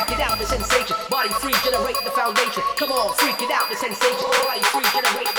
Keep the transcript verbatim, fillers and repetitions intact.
freak it out, the sensation. Body free, generate the foundation. Come on, freak it out, the sensation. Body free, generate